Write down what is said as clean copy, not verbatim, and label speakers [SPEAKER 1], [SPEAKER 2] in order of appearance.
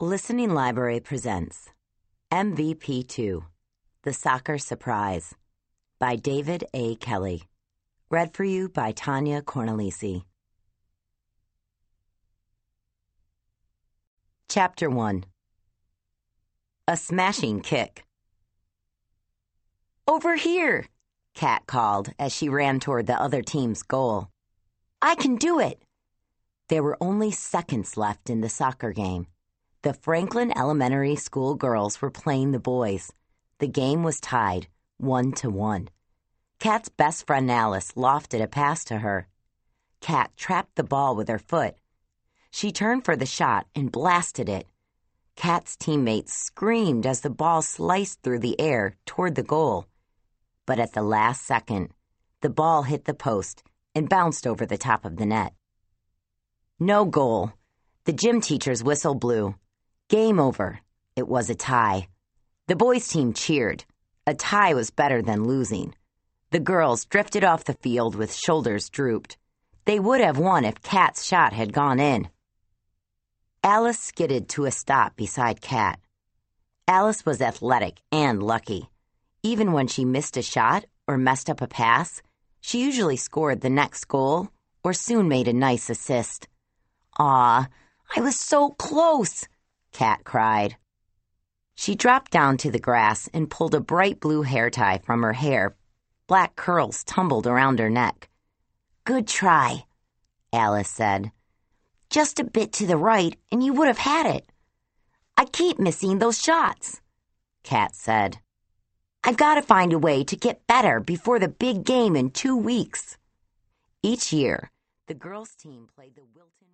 [SPEAKER 1] Listening Library presents MVP2, The Soccer Surprise, by David A. Kelly. Read for you by Tanya Cornelisi. Chapter 1. A Smashing Kick. "Over here," Kat called as she ran toward the other team's goal. "I can do it." There were only seconds left in the soccer game. The Franklin Elementary School girls were playing the boys. The game was tied, 1-1. Kat's best friend Alice lofted a pass to her. Kat trapped the ball with her foot. She turned for the shot and blasted it. Kat's teammates screamed as the ball sliced through the air toward the goal. But at the last second, the ball hit the post and bounced over the top of the net. No goal. The gym teacher's whistle blew. Game over. It was a tie. The boys' team cheered. A tie was better than losing. The girls drifted off the field with shoulders drooped. They would have won if Kat's shot had gone in. Alice skidded to a stop beside Kat. Alice was athletic and lucky. Even when she missed a shot or messed up a pass, she usually scored the next goal or soon made a nice assist. "Aw, I was so close," Kat cried. She dropped down to the grass and pulled a bright blue hair tie from her hair. Black curls tumbled around her neck. "Good try," Alice said. "Just a bit to the right and you would have had it." "I keep missing those shots," Kat said. "I've got to find a way to get better before the big game in 2 weeks." Each year, the girls' team played the Wilton